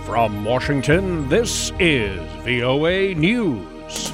From Washington, this is VOA News.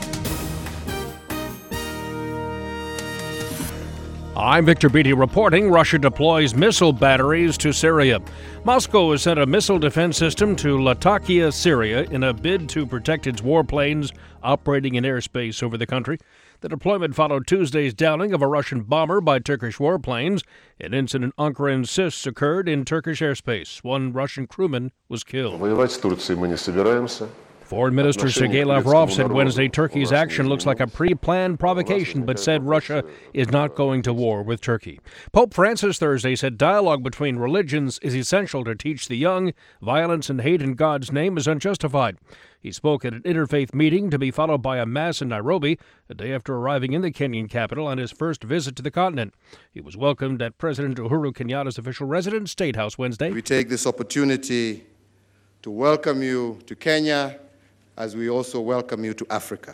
I'm Victor Beatty reporting Russia deploys missile batteries to Syria. Moscow has sent a missile defense system to Latakia, Syria, in a bid to protect its warplanes operating in airspace over the country. The deployment followed Tuesday's downing of a Russian bomber by Turkish warplanes. An incident Ankara insists occurred in Turkish airspace. One Russian crewman was killed. Foreign Minister Sergei Lavrov said Wednesday Turkey's action looks like a pre-planned provocation, but said Russia is not going to war with Turkey. Pope Francis Thursday said dialogue between religions is essential to teach the young. Violence and hate in God's name is unjustified. He spoke at an interfaith meeting to be followed by a mass in Nairobi, a day after arriving in the Kenyan capital on his first visit to the continent. He was welcomed at President Uhuru Kenyatta's official residence, State House, Wednesday. We take this opportunity to welcome you to Kenya, as we also welcome you to Africa.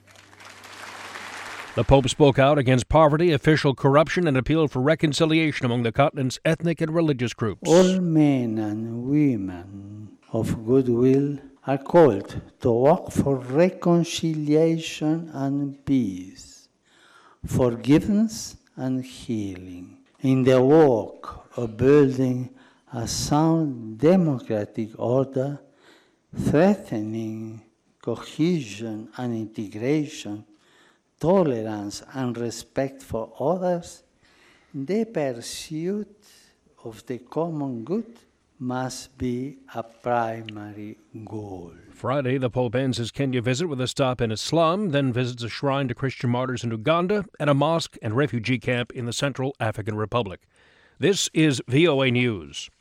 The Pope spoke out against poverty, official corruption, and appealed for reconciliation among the continent's ethnic and religious groups. All men and women of goodwill are called to work for reconciliation and peace, forgiveness and healing, in the work of building a sound democratic order, strengthening cohesion and integration, tolerance and respect for others, the pursuit of the common good must be a primary goal. Friday, the Pope ends his Kenya visit with a stop in a slum, then visits a shrine to Christian martyrs in Uganda and a mosque and refugee camp in the Central African Republic. This is VOA News.